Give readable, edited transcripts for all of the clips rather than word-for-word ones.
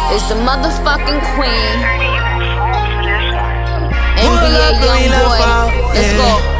It's the motherfucking queen. NBA Youngboy. Let's go.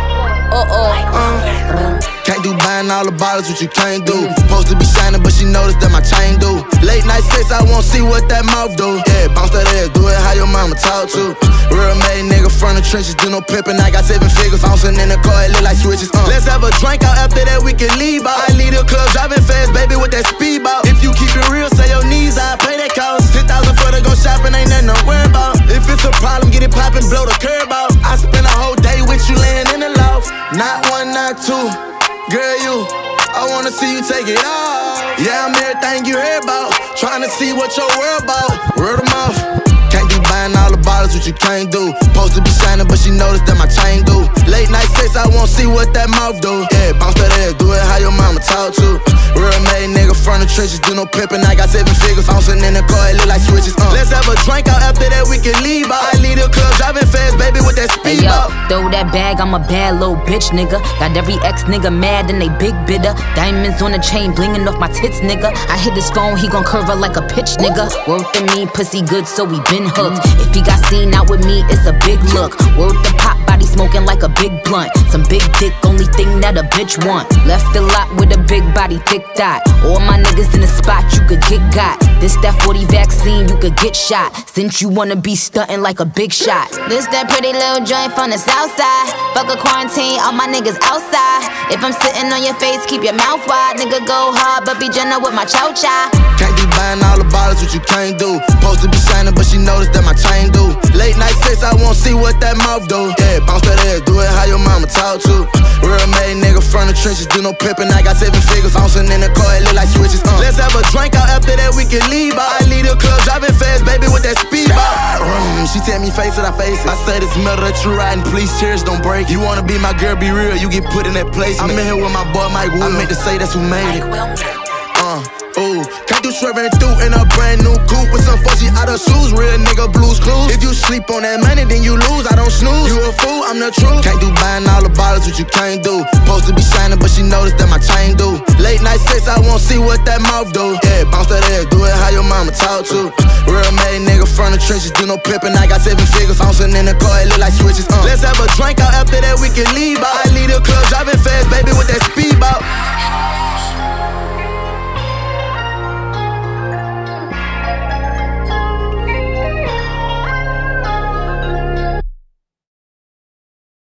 Can't do buying all the bottles, what you can't do. Supposed to be shining, but she noticed that my chain do. Late night sex, I won't see what that mouth do. Yeah, bounce that ass, do it how your mama talk to. Real made nigga from the trenches, do no pimpin'. I got 7 figures, bouncing in the car, it look like switches. Let's have a drink out, after that we can leave out. I leave the club driving fast, baby, with that speedboat. If you keep it real, say your knees out, pay that cost. 10,000 for to go shopping, ain't nothing to worry about. If it's a problem, get it poppin', blow the curb out. I spend a whole day with you laying in the loft. Not one, not two, girl, you, I wanna see you take it off. Yeah, I'm everything you heard about, tryna see what your world about. Word of mouth. Can't do buying all the bottles, what you can't do. Supposed to be shining, but she noticed that my chain do. Late night sex, I won't see what that mouth do. Yeah, bounce that ass, do it how your mama talk to. Real made nigga from the trenches, do no pimpin'. I got 7 figures, bouncing in the car, it look like switches. Let's have a drink out, after that we can leave out. I leave the club driving fast, baby, with that speed out. Throw that bag, I'm a bad little bitch, nigga. Got every ex nigga mad and they big bidder. Diamonds on the chain, blingin' off my tits, nigga. I hit his phone, he gon' curve her like a pitch, nigga. Worth the mean, pussy good, so we been hooked. If he got seen out with me, it's a big look. Worth the pop, body smoking like a big blunt. Some big dick, only thing that a bitch want. Left the lot with a big body, thick dot. All my niggas in the spot, you could get got. This that 40 vaccine, you could get shot. Since you wanna be stuntin' like a big shot. This that pretty little joint from the south side. Fuck a quarantine, all my niggas outside. If I'm sitting on your face, keep your mouth wide. Nigga go hard, but be gentle with my chow-chow. Can't be buying all the bottles, what you can't do. Supposed to be shining, but she noticed that my chain do. Late night sex, I won't see what that mouth do. Yeah, bounce that ass, do it how your mama talk to. Real made nigga from the trenches, do no pimpin'. I got 7 figures, bouncing in the car, it look like switches. Let's have a drink out, after that we can leave out. I leave the club driving fast, baby, with that speed out. She tell me face it, I face it. I say this metal that you riding, please cheers, don't break. You wanna be my girl, be real, you get put in that place. I'm in here with my boy Mike Will. I meant to say that's who made it. Ooh, can't do swerving through in a brand new coupe with some fuzzy out of shoes. Real nigga Blues Clues. If you sleep on that money, then you lose. I don't snooze. You a fool, I'm the truth. Can't do buying all the bottles, what you can't do. Supposed to be shining, but she noticed that my chain do. Late night sex, I won't see what that mouth do. Yeah, bounce that ass, do it how your mama talk to. Real made nigga from the trenches, do no pimpin'. I got 7 figures, bouncing in the car, it look like switches. Let's have a drink out, after that we can leave out. I leave the club